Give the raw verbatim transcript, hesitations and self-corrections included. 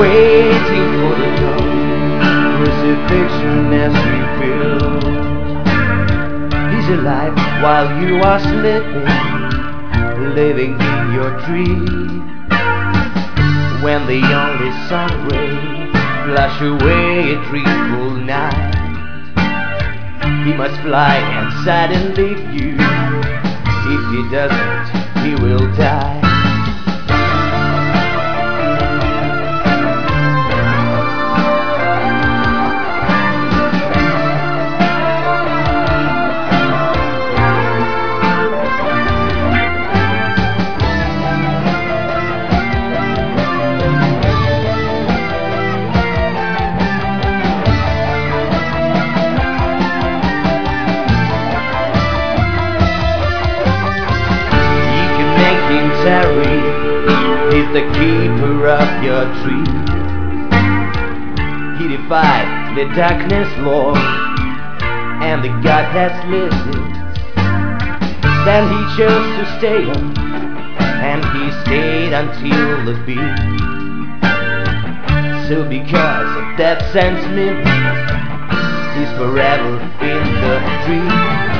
waiting for the dawn. Crucifixion as revealed. He's alive while you are sleeping, living in your dream. When the only sun rays flash away a dreamful night, he must fly and suddenly leave you. If he doesn't, he will die. Terry, he's the keeper of your dream. He defied the darkness law and the God has lived. Then he chose to stay up, and he stayed until the beat. So because of that sentiment, he's forever in the dream.